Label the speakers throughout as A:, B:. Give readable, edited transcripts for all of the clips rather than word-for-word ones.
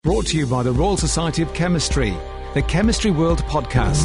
A: Brought to you by the Royal Society of Chemistry, the Chemistry World podcast.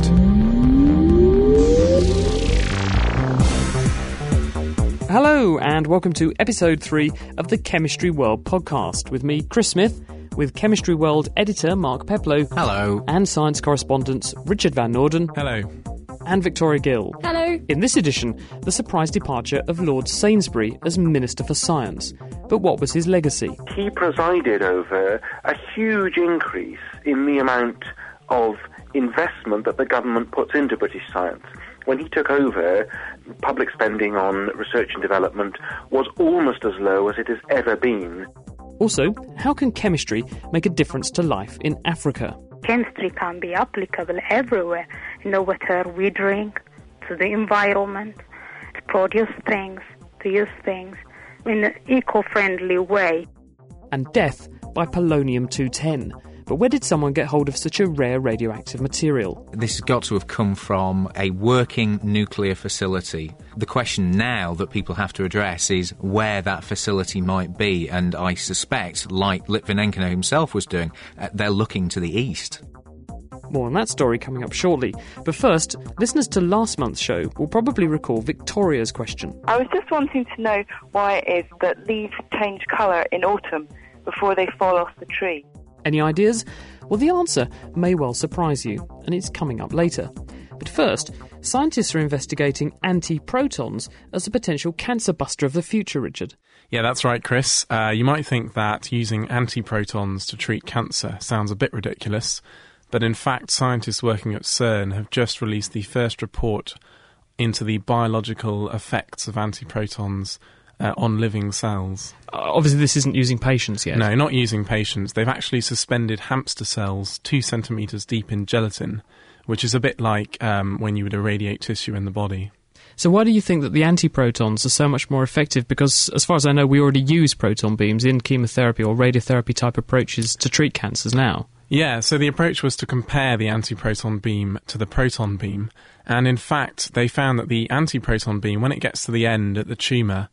B: Hello, and welcome to episode 3 of the Chemistry World podcast with me, Chris Smith, with Chemistry World editor Mark Peplow.
C: Hello.
B: And science correspondents Richard Van Norden.
C: Hello.
B: And Victoria Gill.
D: Hello.
B: In this edition, the surprise departure of Lord Sainsbury as Minister for Science. But what was his legacy?
E: He presided over a huge increase in the amount of investment that the government puts into British science. When he took over, public spending on research and development was almost as low as it has ever been.
B: Also, how can chemistry make a difference to life in Africa?
F: Chemistry can be applicable everywhere, water we drink, to the environment, to produce things, to use things in an eco-friendly way.
B: And death by polonium-210. But where did someone get hold of such a rare radioactive material?
C: This has got to have come from a working nuclear facility. The question now that people have to address is where that facility might be, and I suspect, like Litvinenko himself was doing, they're looking to the east.
B: More on that story coming up shortly. But first, listeners to last month's show will probably recall Victoria's question.
G: I was just wanting to know why it is that leaves change colour in autumn before they fall off the tree.
B: Any ideas? Well, the answer may well surprise you, and it's coming up later. But first, scientists are investigating antiprotons as a potential cancer buster of the future, Richard.
H: Yeah, that's right, Chris. You might think that using antiprotons to treat cancer sounds a bit ridiculous, but in fact, scientists working at CERN have just released the first report into the biological effects of antiprotons on living cells.
B: Obviously, this isn't using patients yet.
H: No, not using patients. They've actually suspended hamster cells 2 centimetres deep in gelatin, which is a bit like when you would irradiate tissue in the body.
B: So why do you think that the antiprotons are so much more effective? Because, as far as I know, we already use proton beams in chemotherapy or radiotherapy type approaches to treat cancers now.
H: Yeah, so the approach was to compare the antiproton beam to the proton beam, and in fact, they found that the antiproton beam, when it gets to the end at the tumour,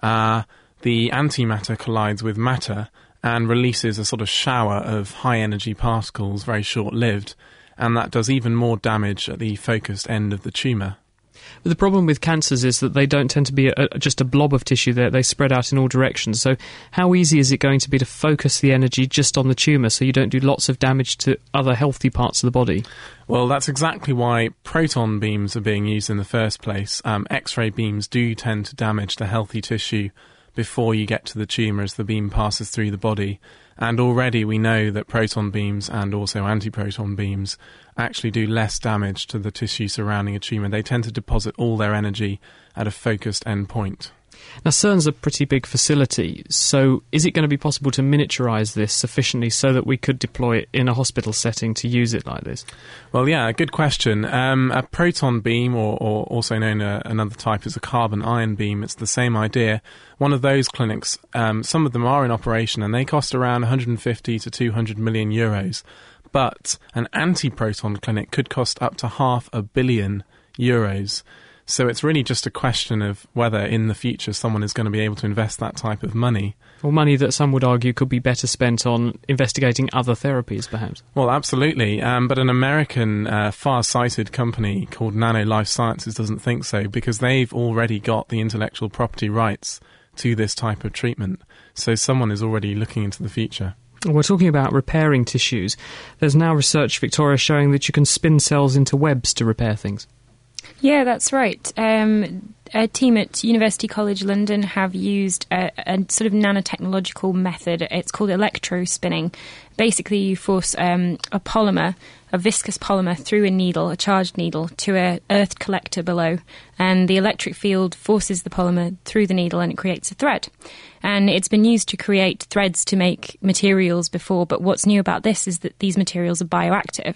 H: the antimatter collides with matter and releases a sort of shower of high-energy particles, very short-lived, and that does even more damage at the focused end of the tumour.
B: But the problem with cancers is that they don't tend to be just a blob of tissue. They spread out in all directions. So how easy is it going to be to focus the energy just on the tumour so you don't do lots of damage to other healthy parts of the body?
H: Well, that's exactly why proton beams are being used in the first place. X-ray beams do tend to damage the healthy tissue before you get to the tumour as the beam passes through the body. And already we know that proton beams and also antiproton beams actually do less damage to the tissue surrounding a tumour. They tend to deposit all their energy at a focused endpoint.
B: Now, CERN's a pretty big facility, so is it going to be possible to miniaturise this sufficiently so that we could deploy it in a hospital setting to use it like this?
H: Well, yeah, good question. A proton beam, or also known another type as a carbon-ion beam, it's the same idea. One of those clinics, some of them are in operation, and they cost around 150 to 200 million euros. But an antiproton clinic could cost up to €500 million. So it's really just a question of whether in the future someone is going to be able to invest that type of money.
B: Or money that some would argue could be better spent on investigating other therapies, perhaps.
H: Well, absolutely. But an American far-sighted company called Nano Life Sciences doesn't think so, because they've already got the intellectual property rights to this type of treatment. So someone is already looking into the future.
B: We're talking about repairing tissues. There's now research, Victoria, showing that you can spin cells into webs to repair things.
D: Yeah, that's right. A team at University College London have used a sort of nanotechnological method. It's called electrospinning. Basically, you force a polymer, a viscous polymer, through a needle, a charged needle, to a earth collector below. And the electric field forces the polymer through the needle and it creates a thread. And it's been used to create threads to make materials before, but what's new about this is that these materials are bioactive.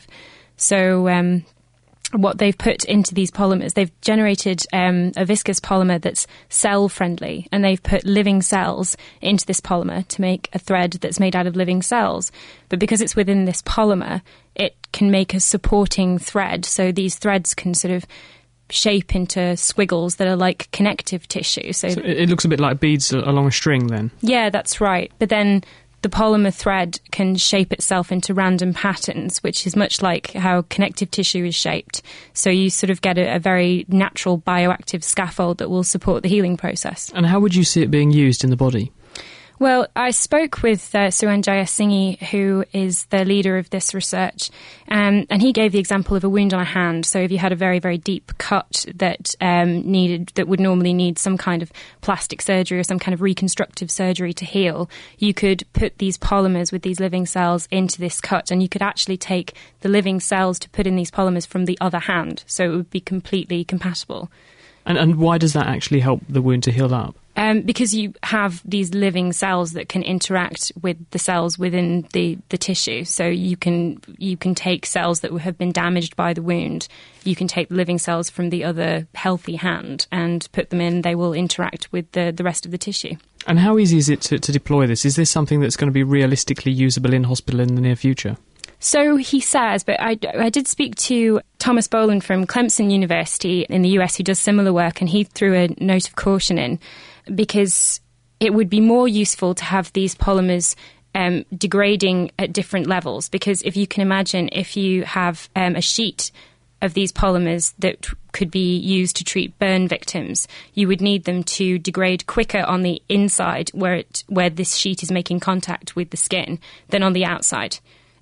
D: So what they've put into these polymers, they've generated a viscous polymer that's cell-friendly, and they've put living cells into this polymer to make a thread that's made out of living cells. But because it's within this polymer, it can make a supporting thread, so these threads can sort of shape into squiggles that are like connective tissue. So
B: it looks a bit like beads along a string then?
D: Yeah, that's right. But then the polymer thread can shape itself into random patterns, which is much like how connective tissue is shaped. So you sort of get a very natural bioactive scaffold that will support the healing process.
B: And how would you see it being used in the body?
D: Well, I spoke with Suranjaya Singhi, who is the leader of this research, and he gave the example of a wound on a hand. So if you had a very, very deep cut that would normally need some kind of plastic surgery or some kind of reconstructive surgery to heal, you could put these polymers with these living cells into this cut, and you could actually take the living cells to put in these polymers from the other hand. So it would be completely compatible.
B: And why does that actually help the wound to heal up?
D: Because you have these living cells that can interact with the cells within the tissue. So you can take cells that have been damaged by the wound. You can take the living cells from the other healthy hand and put them in. They will interact with the rest of the tissue. And
B: how easy is it to deploy this? Is this something that's going to be realistically usable in hospital in the near future?
D: So he says, but I did speak to Thomas Boland from Clemson University in the US who does similar work, and he threw a note of caution in because it would be more useful to have these polymers degrading at different levels. Because if you can imagine, if you have a sheet of these polymers that could be used to treat burn victims, you would need them to degrade quicker on the inside where this sheet is making contact with the skin than on the outside.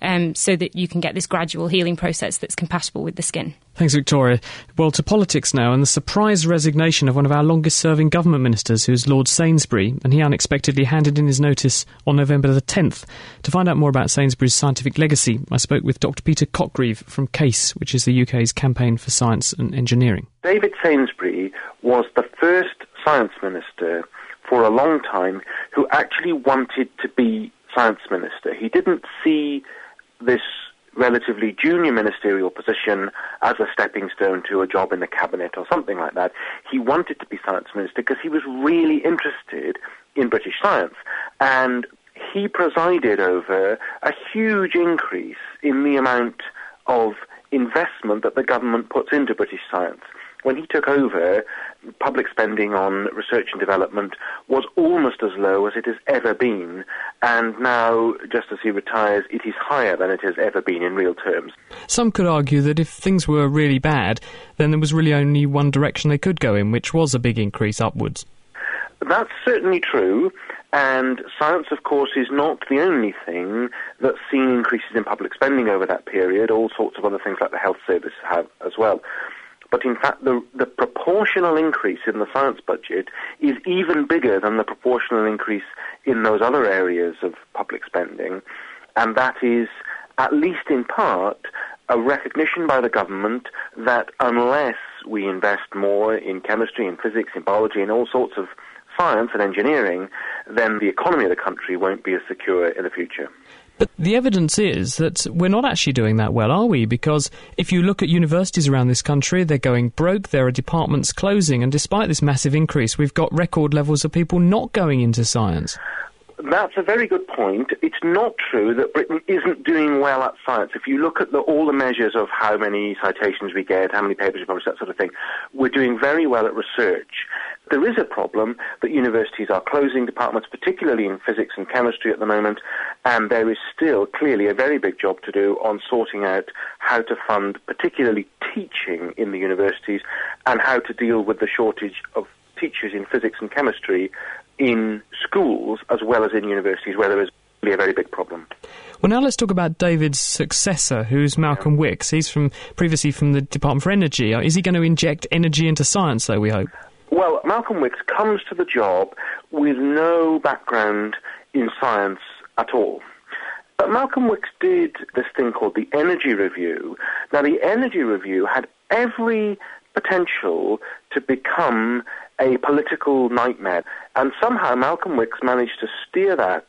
D: So that you can get this gradual healing process that's compatible with the skin.
B: Thanks, Victoria. Well, to politics now, and the surprise resignation of one of our longest-serving government ministers, who is Lord Sainsbury, and he unexpectedly handed in his notice on November the 10th. To find out more about Sainsbury's scientific legacy, I spoke with Dr. Peter Cotgreave from CASE, which is the UK's Campaign for Science and Engineering.
E: David Sainsbury was the first science minister for a long time who actually wanted to be science minister. He didn't see this relatively junior ministerial position as a stepping stone to a job in the cabinet or something like that. He wanted to be science minister because he was really interested in British science. And he presided over a huge increase in the amount of investment that the government puts into British science. When he took over, public spending on research and development was almost as low as it has ever been, and now, just as he retires, it is higher than it has ever been in real terms.
B: Some could argue that if things were really bad, then there was really only one direction they could go in, which was a big increase upwards.
E: That's certainly true, and science, of course, is not the only thing that's seen increases in public spending over that period. All sorts of other things like the health service have as well. But in fact, the proportional increase in the science budget is even bigger than the proportional increase in those other areas of public spending. And that is, at least in part, a recognition by the government that unless we invest more in chemistry, in physics, in biology, in all sorts of science and engineering, then the economy of the country won't be as secure in the future.
B: But the evidence is that we're not actually doing that well, are we? Because if you look at universities around this country, they're going broke, there are departments closing, and despite this massive increase, we've got record levels of people not going into science.
E: That's a very good point. It's not true that Britain isn't doing well at science. If you look at all the measures of how many citations we get, how many papers we publish, that sort of thing, we're doing very well at research. There is a problem that universities are closing departments, particularly in physics and chemistry at the moment, and there is still clearly a very big job to do on sorting out how to fund particularly teaching in the universities and how to deal with the shortage of teachers in physics and chemistry in schools as well as in universities, where there is really a very big problem.
B: Well, now let's talk about David's successor, who's Malcolm Wicks. He's previously from the Department for Energy. Is he going to inject energy into science, though, we hope?
E: Well, Malcolm Wicks comes to the job with no background in science at all. But Malcolm Wicks did this thing called the Energy Review. Now, the Energy Review had every potential to become a political nightmare. And somehow Malcolm Wicks managed to steer that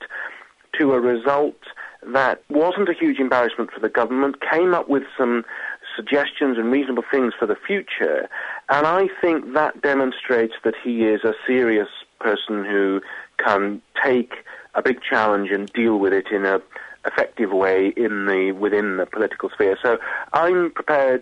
E: to a result that wasn't a huge embarrassment for the government, came up with some suggestions and reasonable things for the future. And I think that demonstrates that he is a serious person who can take a big challenge and deal with it in an effective way within the political sphere. So I'm prepared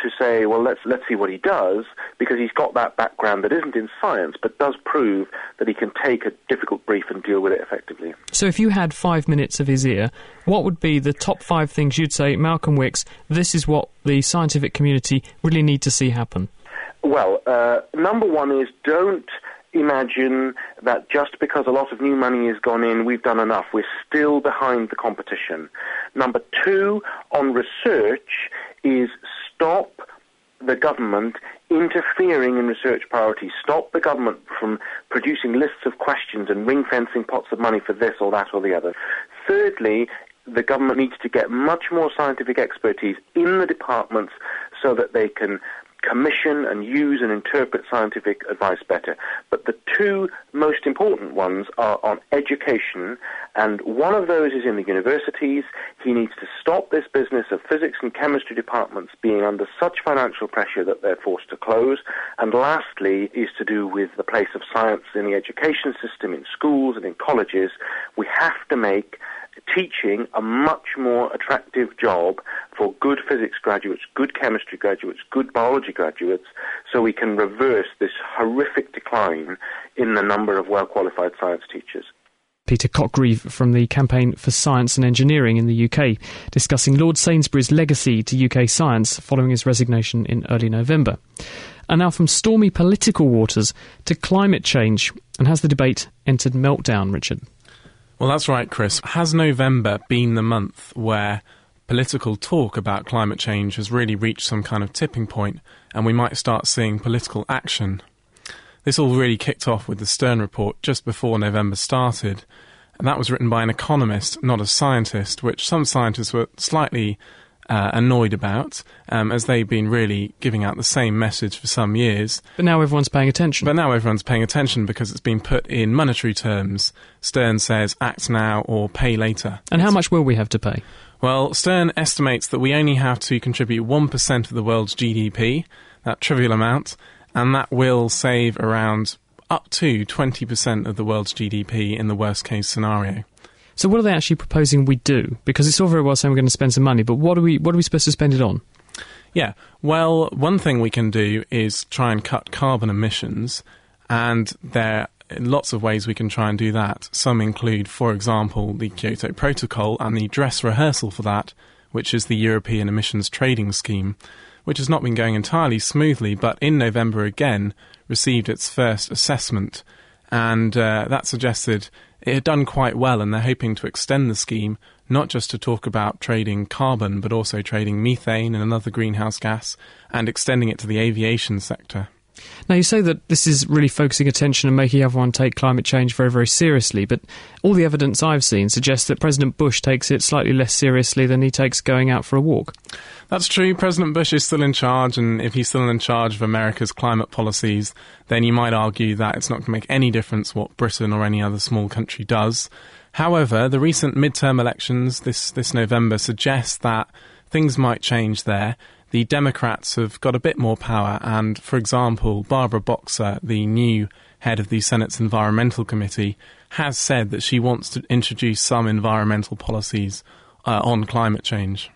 E: to say, well, let's see what he does, because he's got that background that isn't in science, but does prove that he can take a difficult brief and deal with it effectively.
B: So if you had 5 minutes of his ear, what would be the top 5 things you'd say, Malcolm Wicks, this is what the scientific community really need to see happen?
E: Well, number one is don't imagine that just because a lot of new money has gone in, we've done enough. We're still behind the competition. Number two, on research, is stop the government interfering in research priorities. Stop the government from producing lists of questions and ring-fencing pots of money for this or that or the other. Thirdly, the government needs to get much more scientific expertise in the departments so that they can commission and use and interpret scientific advice better. But the two most important ones are on education, and one of those is in the universities. He needs to stop this business of physics and chemistry departments being under such financial pressure that they're forced to close. And lastly is to do with the place of science in the education system, in schools and in colleges. We have to make teaching a much more attractive job for good physics graduates, good chemistry graduates, good biology graduates, so we can reverse this horrific decline in the number of well-qualified science teachers.
B: Peter Cockgreave from the Campaign for Science and Engineering in the UK, discussing Lord Sainsbury's legacy to UK science following his resignation in early November. And now from stormy political waters to climate change, and has the debate entered meltdown, Richard?
H: Well, that's right, Chris. Has November been the month where political talk about climate change has really reached some kind of tipping point and we might start seeing political action? This all really kicked off with the Stern report just before November started, and that was written by an economist, not a scientist, which some scientists were slightly annoyed about, as they've been really giving out the same message for some years.
B: But now everyone's paying attention.
H: But now everyone's paying attention because it's been put in monetary terms. Stern says, act now or pay later.
B: And how much will we have to pay?
H: Well, Stern estimates that we only have to contribute 1% of the world's GDP, that trivial amount, and that will save around up to 20% of the world's GDP in the worst-case scenario.
B: So what are they actually proposing we do? Because it's all very well saying we're going to spend some money, but what are we supposed to spend it on?
H: Yeah, well, one thing we can do is try and cut carbon emissions, and there are lots of ways we can try and do that. Some include, for example, the Kyoto Protocol and the dress rehearsal for that, which is the European Emissions Trading Scheme, which has not been going entirely smoothly, but in November again received its first assessment, and that suggested it had done quite well, and they're hoping to extend the scheme not just to talk about trading carbon, but also trading methane and another greenhouse gas, and extending it to the aviation sector.
B: Now, you say that this is really focusing attention and making everyone take climate change very, very seriously, but all the evidence I've seen suggests that President Bush takes it slightly less seriously than he takes going out for a walk.
H: That's true. President Bush is still in charge, and if he's still in charge of America's climate policies, then you might argue that it's not going to make any difference what Britain or any other small country does. However, the recent midterm elections this November suggest that things might change there. The Democrats have got a bit more power, and, for example, Barbara Boxer, the new head of the Senate's Environmental Committee, has said that she wants to introduce some environmental policies on climate change.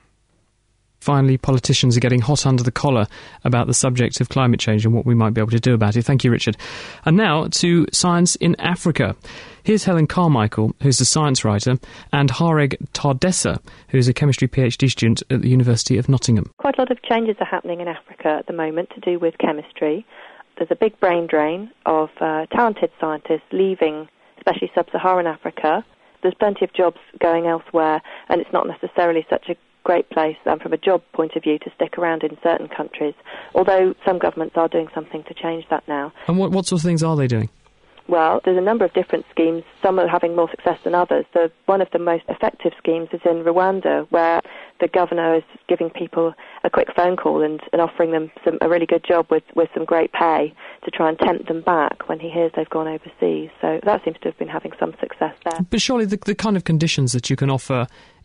B: Finally, politicians are getting hot under the collar about the subject of climate change and what we might be able to do about it. Thank you, Richard. And now to science in Africa. Here's Helen Carmichael, who's a science writer, and Hareg Tardessa, who's a chemistry PhD student at the University of Nottingham.
I: Quite a lot of changes are happening in Africa at the moment to do with chemistry. There's a big brain drain of talented scientists leaving, especially sub-Saharan Africa. There's plenty of jobs going elsewhere, and it's not necessarily such a great place from a job point of view to stick around in certain countries, although some governments are doing something to change that now.
B: And what sort of things are they doing?
I: Well, there's a number of different schemes. Some are having more success than others. One of the most effective schemes is in Rwanda, where the governor is giving people a quick phone call and offering them a really good job with some great pay to try and tempt them back when he hears they've gone overseas. So that seems to have been having some success there.
B: But surely the kind of conditions that you can offer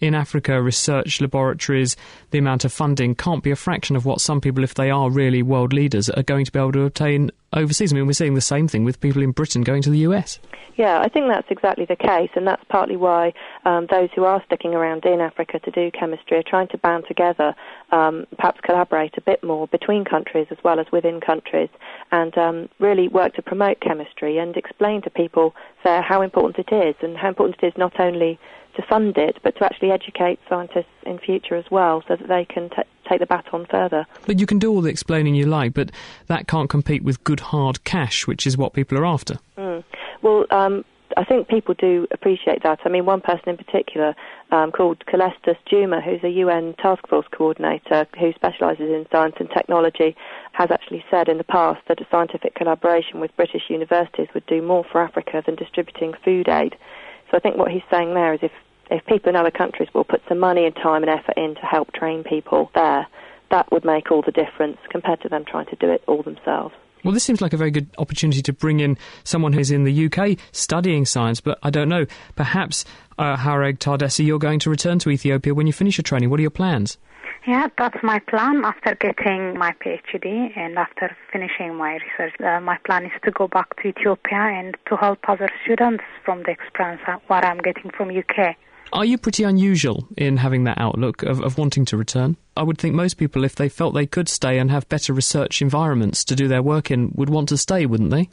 B: in Africa, research laboratories, the amount of funding can't be a fraction of what some people, if they are really world leaders, are going to be able to obtain overseas. I mean, we're seeing the same thing with people in Britain going to the US.
I: Yeah, I think that's exactly the case, and that's partly why those who are sticking around in Africa to do chemistry are trying to band together, perhaps collaborate a bit more between countries as well as within countries, and really work to promote chemistry and explain to people there how important it is, and how important it is not only to fund it, but to actually educate scientists in future as well, so that they can take the baton further.
B: But you can do all the explaining you like, but that can't compete with good hard cash, which is what people are after.
I: Well, I think people do appreciate that. I mean, one person in particular, called Calestus Juma, who's a UN task force coordinator who specialises in science and technology, has actually said in the past that a scientific collaboration with British universities would do more for Africa than distributing food aid. So I think what he's saying there is if people in other countries will put some money and time and effort in to help train people there, that would make all the difference compared to them trying to do it all themselves.
B: Well, this seems like a very good opportunity to bring in someone who's in the UK studying science, but I don't know, perhaps, Hareg Tardessa, you're going to return to Ethiopia when you finish your training. What are your plans?
F: Yeah, that's my plan after getting my PhD and after finishing my research. My plan is to go back to Ethiopia and to help other students from the experience what I'm getting from UK.
B: Are you pretty unusual in having that outlook of wanting to return? I would think most people, if they felt they could stay and have better research environments to do their work in, would want to stay, wouldn't they?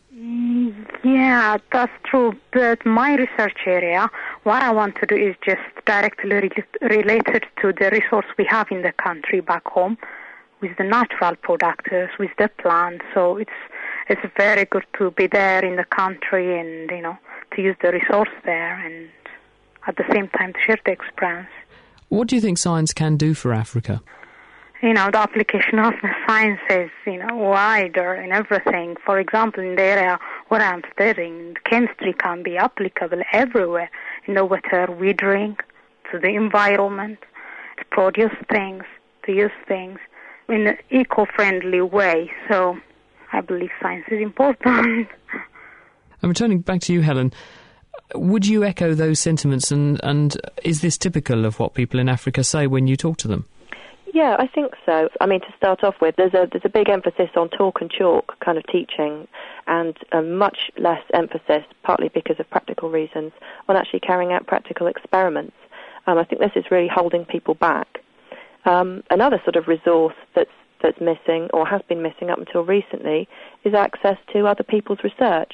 F: Yeah, that's true. But my research area, what I want to do is just directly related to the resource we have in the country back home, with the natural products, with the plants. So it's very good to be there in the country and, to use the resource there and at the same time to share the experience.
B: What do you think science can do for Africa?
F: The application of the science is, wider in everything. For example, in the area where I'm studying, chemistry can be applicable everywhere. In the water we drink, to the environment, to produce things, to use things in an eco-friendly way. So I believe science is important.
B: I'm returning back to you, Helen. Would you echo those sentiments, and is this typical of what people in Africa say when you talk to them?
I: Yeah, I think so. I mean, to start off with, there's a big emphasis on talk and chalk kind of teaching, and much less emphasis, partly because of practical reasons, on actually carrying out practical experiments. I think this is really holding people back. Another sort of resource that's missing, or has been missing up until recently, is access to other people's research.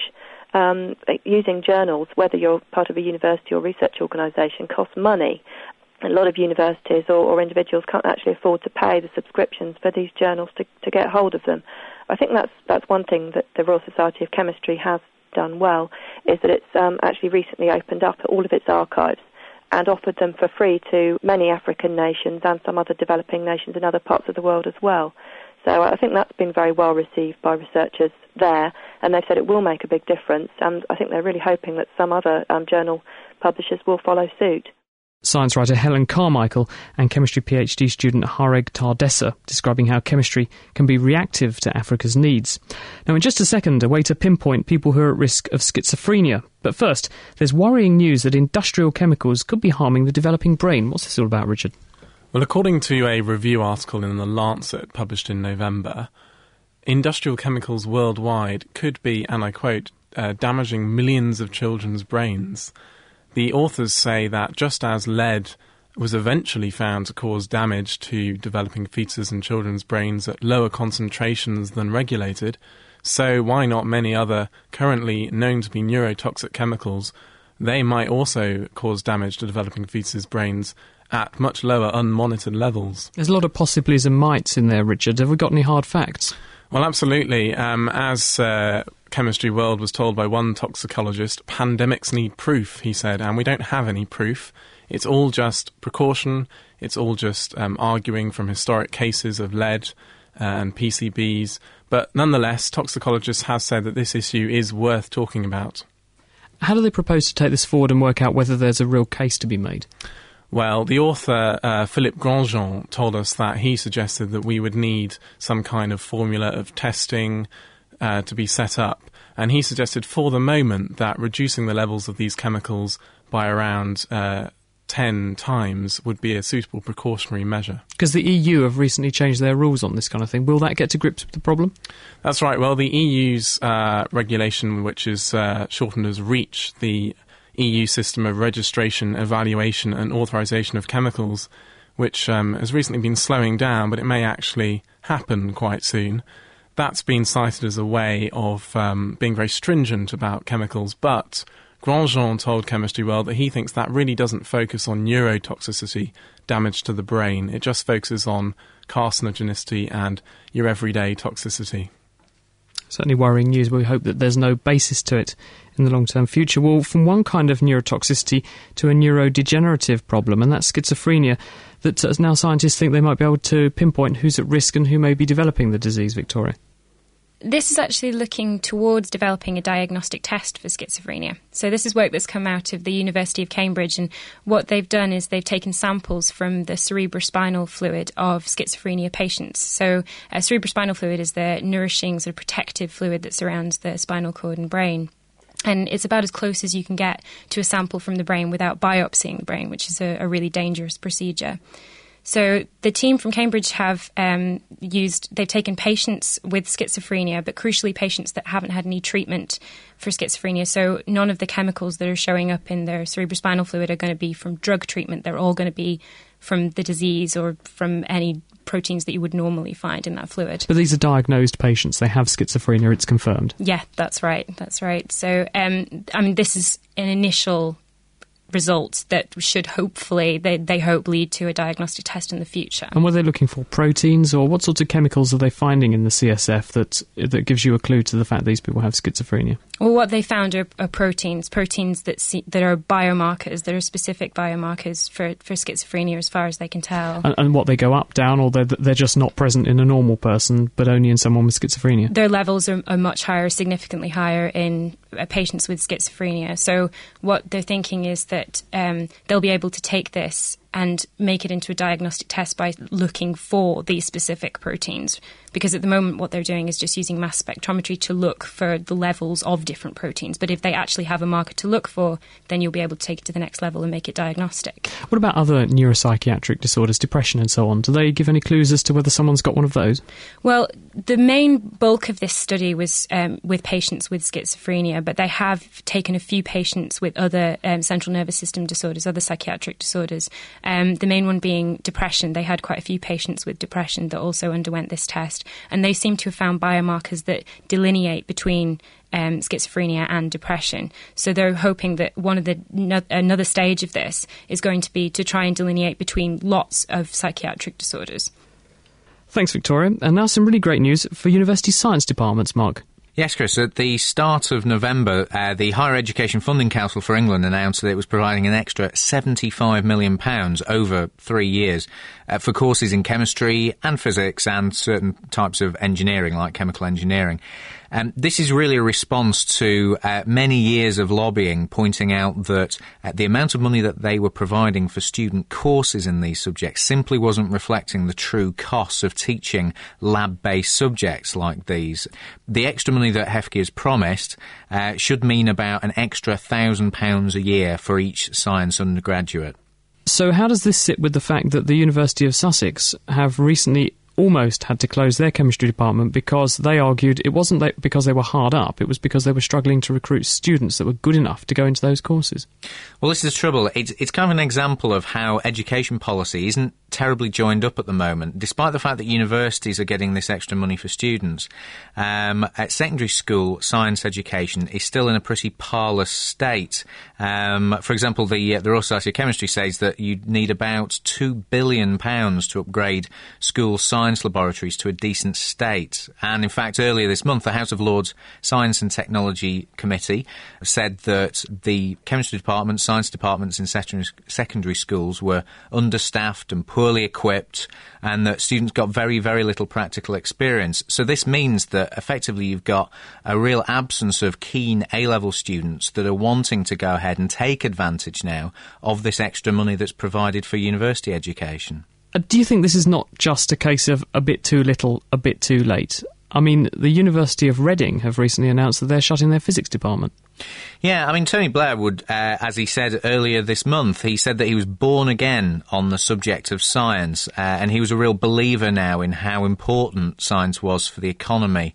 I: Using journals, whether you're part of a university or research organisation, costs money. A lot of universities or individuals can't actually afford to pay the subscriptions for these journals to get hold of them. I think that's one thing that the Royal Society of Chemistry has done well, is that it's actually recently opened up all of its archives and offered them for free to many African nations and some other developing nations in other parts of the world as well. So I think that's been very well received by researchers there, and they've said it will make a big difference, and I think they're really hoping that some other journal publishers will follow suit.
B: Science writer Helen Carmichael and chemistry PhD student Hareg Tardessa describing how chemistry can be reactive to Africa's needs. Now, in just a second, a way to pinpoint people who are at risk of schizophrenia. But first, there's worrying news that industrial chemicals could be harming the developing brain. What's this all about, Richard?
H: Well, according to a review article in The Lancet published in November, industrial chemicals worldwide could be, and I quote, damaging millions of children's brains. The authors say that just as lead was eventually found to cause damage to developing fetuses and children's brains at lower concentrations than regulated, so why not many other currently known to be neurotoxic chemicals? They might also cause damage to developing fetuses' brains at much lower unmonitored levels.
B: There's a lot of possibilities and mights in there, Richard. Have we got any hard facts?
H: Well, absolutely. As Chemistry World was told by one toxicologist, pandemics need proof, he said, and we don't have any proof. It's all just precaution. It's all just arguing from historic cases of lead and PCBs. But nonetheless, toxicologists have said that this issue is worth talking about.
B: How do they propose to take this forward and work out whether there's a real case to be made?
H: Well, the author, Philippe Grandjean, told us that he suggested that we would need some kind of formula of testing to be set up. And he suggested for the moment that reducing the levels of these chemicals by around 10 times would be a suitable precautionary measure.
B: Because the EU have recently changed their rules on this kind of thing. Will that get to grips with the problem?
H: That's right. Well, the EU's regulation, which is shortened as REACH, the EU system of registration, evaluation and authorisation of chemicals, which has recently been slowing down, but it may actually happen quite soon. That's been cited as a way of being very stringent about chemicals, but Grandjean told Chemistry World that he thinks that really doesn't focus on neurotoxicity, damage to the brain. It just focuses on carcinogenicity and your everyday toxicity.
B: Certainly worrying news, but we hope that there's no basis to it in the long-term future. Well, from one kind of neurotoxicity to a neurodegenerative problem, and that's schizophrenia, that now scientists think they might be able to pinpoint who's at risk and who may be developing the disease, Victoria.
D: This is actually looking towards developing a diagnostic test for schizophrenia. So this is work that's come out of the University of Cambridge, and what they've done is they've taken samples from the cerebrospinal fluid of schizophrenia patients. So cerebrospinal fluid is the nourishing sort of protective fluid that surrounds the spinal cord and brain. And it's about as close as you can get to a sample from the brain without biopsying the brain, which is a really dangerous procedure. So the team from Cambridge have they've taken patients with schizophrenia, but crucially patients that haven't had any treatment for schizophrenia. So none of the chemicals that are showing up in their cerebrospinal fluid are going to be from drug treatment. They're all going to be from the disease or from any proteins that you would normally find in that fluid.
B: But these are diagnosed patients. They have schizophrenia. It's confirmed.
D: Yeah, that's right. That's right. So, this is an initial results that should hopefully, they hope, lead to a diagnostic test in the future.
B: And were they looking for proteins, or what sorts of chemicals are they finding in the CSF that gives you a clue to the fact these people have schizophrenia?
D: Well, what they found are proteins that are biomarkers, that are specific biomarkers for schizophrenia as far as they can tell.
B: And what, they go up, down, or they're just not present in a normal person, but only in someone with schizophrenia?
D: Their levels are much higher, significantly higher in patients with schizophrenia. So what they're thinking is that they'll be able to take this and make it into a diagnostic test by looking for these specific proteins. Because at the moment what they're doing is just using mass spectrometry to look for the levels of different proteins. But if they actually have a marker to look for, then you'll be able to take it to the next level and make it diagnostic.
B: What about other neuropsychiatric disorders, depression and so on? Do they give any clues as to whether someone's got one of those?
D: Well, the main bulk of this study was with patients with schizophrenia, but they have taken a few patients with other central nervous system disorders, other psychiatric disorders. The main one being depression. They had quite a few patients with depression that also underwent this test, and they seem to have found biomarkers that delineate between schizophrenia and depression. So they're hoping that another stage of this is going to be to try and delineate between lots of psychiatric disorders.
B: Thanks, Victoria. And now some really great news for university science departments, Mark.
C: Yes, Chris. At the start of November, the Higher Education Funding Council for England announced that it was providing an extra £75 million over 3 years for courses in chemistry and physics and certain types of engineering, like chemical engineering. This is really a response to many years of lobbying, pointing out that the amount of money that they were providing for student courses in these subjects simply wasn't reflecting the true costs of teaching lab-based subjects like these. The extra money that HEFCE has promised should mean about an extra £1,000 a year for each science undergraduate.
B: So how does this sit with the fact that the University of Sussex have recently almost had to close their chemistry department because they argued it wasn't because they were hard up, it was because they were struggling to recruit students that were good enough to go into those courses? Well,
C: this is the trouble. It's kind of an example of how education policy isn't terribly joined up at the moment, despite the fact that universities are getting this extra money for students. At secondary school, science education is still in a pretty parlous state. For example, the Royal Society of Chemistry says that you need about £2 billion to upgrade school science laboratories to a decent state. And in fact, earlier this month, the House of Lords Science and Technology Committee said that the chemistry departments, science departments in secondary schools were understaffed and poorly equipped, and that students got very, very little practical experience. So this means that effectively you've got a real absence of keen A-level students that are wanting to go ahead and take advantage now of this extra money that's provided for university education.
B: Do you think this is not just a case of a bit too little, a bit too late? I mean, the University of Reading have recently announced that they're shutting their physics department.
C: Yeah, I mean, Tony Blair would, as he said earlier this month, he said that he was born again on the subject of science, and he was a real believer now in how important science was for the economy.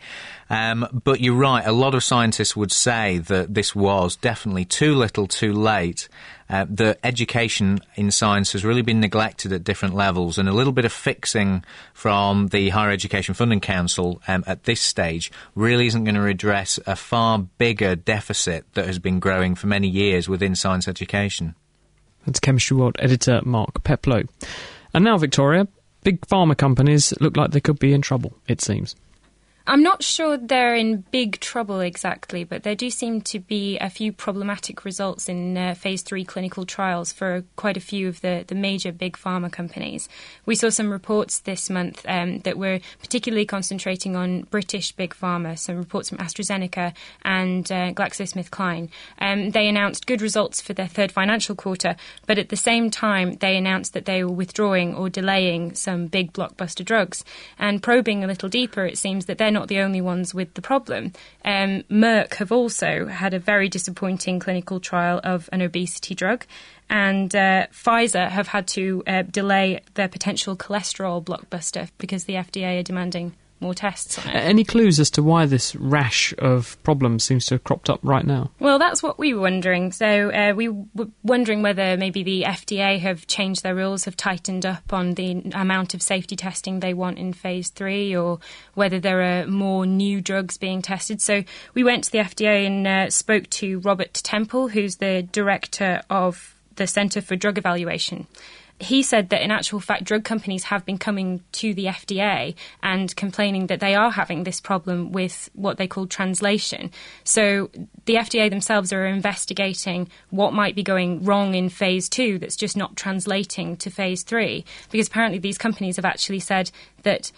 C: But you're right, a lot of scientists would say that this was definitely too little, too late. The education in science has really been neglected at different levels, and a little bit of fixing from the Higher Education Funding Council at this stage really isn't going to redress a far bigger deficit that has been growing for many years within science education.
B: That's Chemistry World editor Mark Peplow. And now, Victoria, big pharma companies look like they could be in trouble, it seems.
D: I'm not sure they're in big trouble exactly, but there do seem to be a few problematic results in phase 3 clinical trials for quite a few of the major big pharma companies. We saw some reports this month that were particularly concentrating on British big pharma, some reports from AstraZeneca and GlaxoSmithKline. They announced good results for their third financial quarter, but at the same time they announced that they were withdrawing or delaying some big blockbuster drugs. And probing a little deeper, it seems that they're not the only ones with the problem. Merck have also had a very disappointing clinical trial of an obesity drug, and Pfizer have had to delay their potential cholesterol blockbuster because the FDA are demanding more tests on it.
B: Any clues as to why this rash of problems seems to have cropped up right now?
D: Well, that's what we were wondering. So we were wondering whether maybe the FDA have changed their rules, have tightened up on the amount of safety testing they want in phase 3, or whether there are more new drugs being tested. So we went to the FDA and spoke to Robert Temple, who's the director of the Centre for Drug Evaluation. He said that in actual fact drug companies have been coming to the FDA and complaining that they are having this problem with what they call translation. So the FDA themselves are investigating what might be going wrong in phase 2 that's just not translating to phase 3, because apparently these companies have actually said that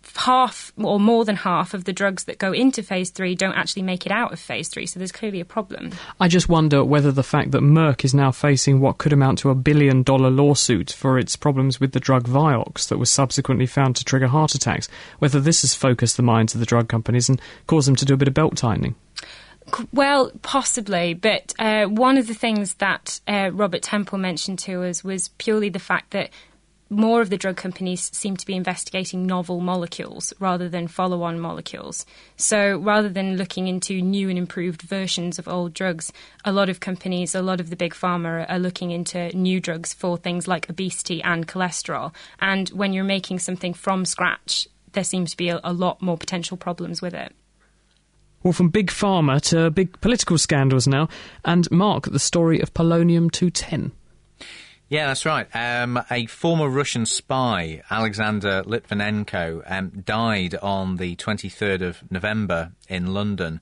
D: half or more than half of the drugs that go into phase 3 don't actually make it out of phase 3, so there's clearly a problem.
B: I just wonder whether the fact that Merck is now facing what could amount to $1 billion lawsuit for its problems with the drug Vioxx that was subsequently found to trigger heart attacks, whether this has focused the minds of the drug companies and caused them to do a bit of belt-tightening.
D: Well, possibly, but one of the things that Robert Temple mentioned to us was purely the fact that more of the drug companies seem to be investigating novel molecules rather than follow-on molecules. So rather than looking into new and improved versions of old drugs, a lot of companies, a lot of the big pharma are looking into new drugs for things like obesity and cholesterol. And when you're making something from scratch, there seems to be a lot more potential problems with it.
B: Well, from big pharma to big political scandals now. And Mark, the story of polonium-210.
C: Yeah, that's right. A former Russian spy, Alexander Litvinenko, died on the 23rd of November in London.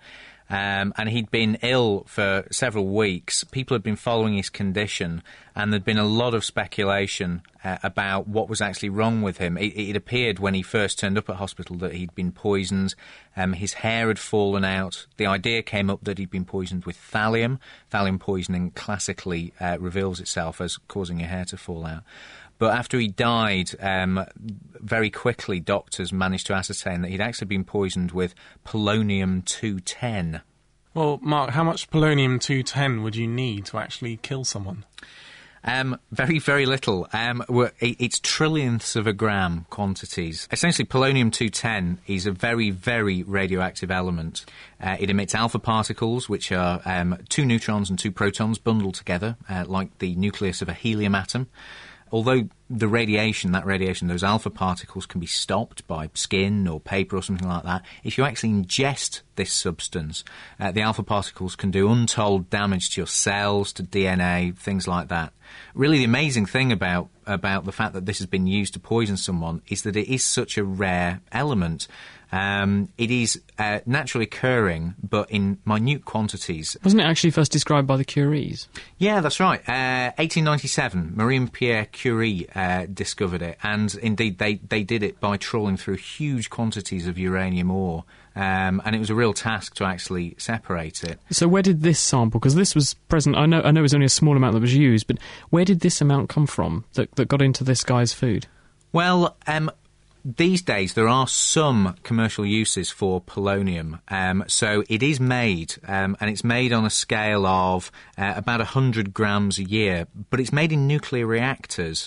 C: And he'd been ill for several weeks. People had been following his condition, and there'd been a lot of speculation about what was actually wrong with him. It appeared when he first turned up at hospital that he'd been poisoned. His hair had fallen out. The idea came up that he'd been poisoned with thallium. Thallium poisoning classically reveals itself as causing your hair to fall out. But after he died, very quickly doctors managed to ascertain that he'd actually been poisoned with polonium-210.
H: Well, Mark, how much polonium-210 would you need to actually kill someone?
C: Very, very little. It's trillionths of a gram quantities. Essentially, polonium-210 is a very, very radioactive element. It emits alpha particles, which are 2 neutrons and 2 protons bundled together, like the nucleus of a helium atom. Although the radiation, those alpha particles can be stopped by skin or paper or something like that, if you actually ingest this substance, the alpha particles can do untold damage to your cells, to DNA, things like that. Really, the amazing thing about the fact that this has been used to poison someone is that it is such a rare element. It is naturally occurring, but in minute quantities.
B: Wasn't it actually first described by the Curies?
C: Yeah, that's right. 1897, Marie-Pierre Curie discovered it, and indeed they did it by trawling through huge quantities of uranium ore, and it was a real task to actually separate it.
B: So where did this sample, because this was present, I know it was only a small amount that was used, but where did this amount come from that got into this guy's food?
C: Well, These days, there are some commercial uses for polonium. So it is made, and it's made on a scale of about 100 grams a year, but it's made in nuclear reactors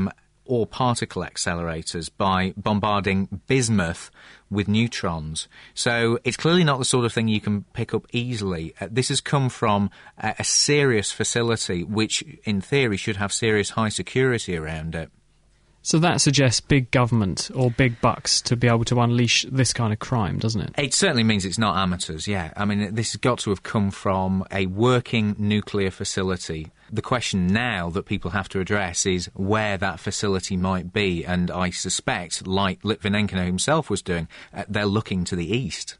C: or particle accelerators by bombarding bismuth with neutrons. So it's clearly not the sort of thing you can pick up easily. This has come from a serious facility which, in theory, should have serious high security around it.
B: So that suggests big government or big bucks to be able to unleash this kind of crime, doesn't it?
C: It certainly means it's not amateurs, yeah. I mean, this has got to have come from a working nuclear facility. The question now that people have to address is where that facility might be, and I suspect, like Litvinenko himself was doing, they're looking to the east.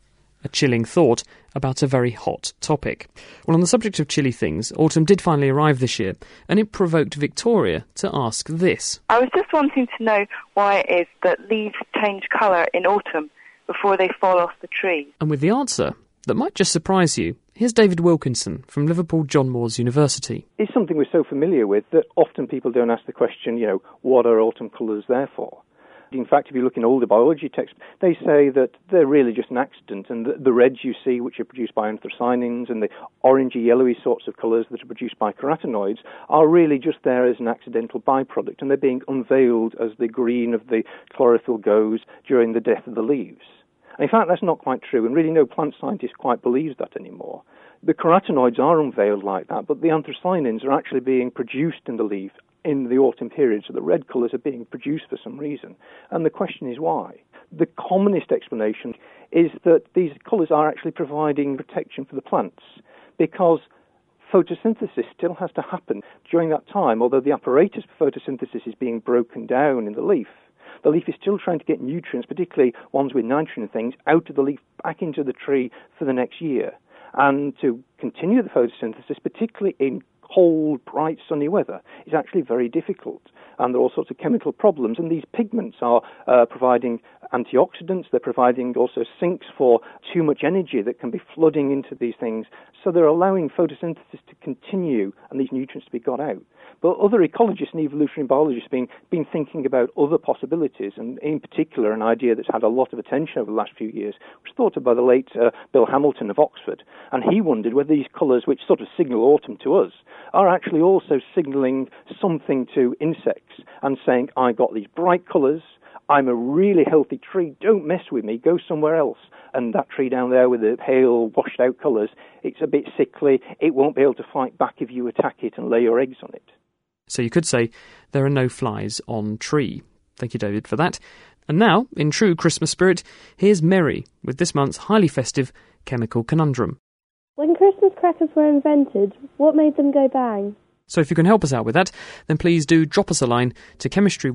B: A chilling thought about a very hot topic. Well, on the subject of chilly things, autumn did finally arrive this year, and it provoked Victoria to ask this.
G: I was just wanting to know why it is that leaves change colour in autumn before they fall off the tree.
B: And with the answer that might just surprise you, here's David Wilkinson from Liverpool John Moores University.
J: It's something we're so familiar with that often people don't ask the question, what are autumn colours there for? In fact, if you look in older biology texts, they say that they're really just an accident, and the reds you see, which are produced by anthocyanins, and the orangey, yellowy sorts of colours that are produced by carotenoids, are really just there as an accidental byproduct, and they're being unveiled as the green of the chlorophyll goes during the death of the leaves. And in fact, that's not quite true, and really no plant scientist quite believes that anymore. The carotenoids are unveiled like that, but the anthocyanins are actually being produced in the leaf in the autumn period, so the red colours are being produced for some reason. And the question is why? The commonest explanation is that these colours are actually providing protection for the plants, because photosynthesis still has to happen during that time, although the apparatus for photosynthesis is being broken down in the leaf. The leaf is still trying to get nutrients, particularly ones with nitrogen and things, out of the leaf back into the tree for the next year. And to continue the photosynthesis, particularly in cold, bright, sunny weather, is actually very difficult. And there are all sorts of chemical problems. And these pigments are providing antioxidants. They're providing also sinks for too much energy that can be flooding into these things. So they're allowing photosynthesis to continue and these nutrients to be got out. But other ecologists and evolutionary biologists have been thinking about other possibilities, and in particular an idea that's had a lot of attention over the last few years was thought of by the late Bill Hamilton of Oxford. And he wondered whether these colours, which sort of signal autumn to us, are actually also signalling something to insects and saying, I got these bright colours, I'm a really healthy tree, don't mess with me, go somewhere else. And that tree down there with the pale, washed-out colours, it's a bit sickly, it won't be able to fight back if you attack it and lay your eggs on it.
B: So you could say there are no flies on tree. Thank you, David, for that. And now, in true Christmas spirit, here's Mary with this month's highly festive Chemical Conundrum.
K: When Christmas crackers were invented, what made them go bang?
B: So if you can help us out with that, then please do drop us a line to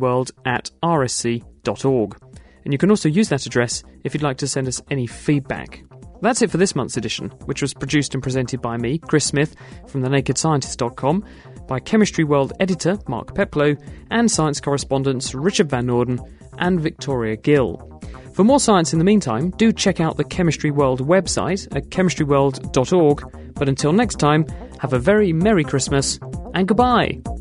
B: chemistryworld@rsc.org. And you can also use that address if you'd like to send us any feedback. That's it for this month's edition, which was produced and presented by me, Chris Smith, from thenakedscientist.com, by Chemistry World editor Mark Peplow, and science correspondents Richard Van Noorden and Victoria Gill. For more science in the meantime, do check out the Chemistry World website at chemistryworld.org. But until next time, have a very Merry Christmas and goodbye.